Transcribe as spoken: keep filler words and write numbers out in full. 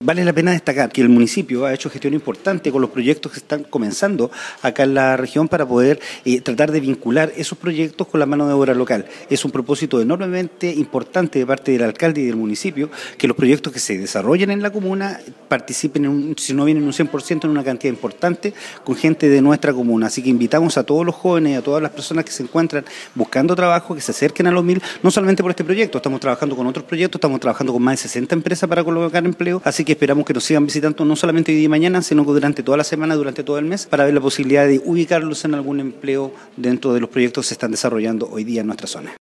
Vale la pena destacar que el municipio ha hecho gestión importante con los proyectos que están comenzando acá en la región para poder eh, tratar de vincular esos proyectos con la mano de obra local. Es un propósito enormemente importante de parte del alcalde y del municipio que los proyectos que se desarrollen en la comuna participen, en un, si no vienen un cien por ciento, en una cantidad importante con gente de nuestra comuna. Así que invitamos a todos los jóvenes y a todas las personas que se encuentran buscando trabajo, que se acerquen a los mil, no solamente por este proyecto, estamos trabajando con otros proyectos, estamos trabajando con más de sesenta empresas para colocar empleo, así que esperamos que nos sigan visitando no solamente hoy día y mañana, sino que durante toda la semana, durante todo el mes, para ver la posibilidad de ubicarlos en algún empleo dentro de los proyectos que se están desarrollando hoy día en nuestra zona.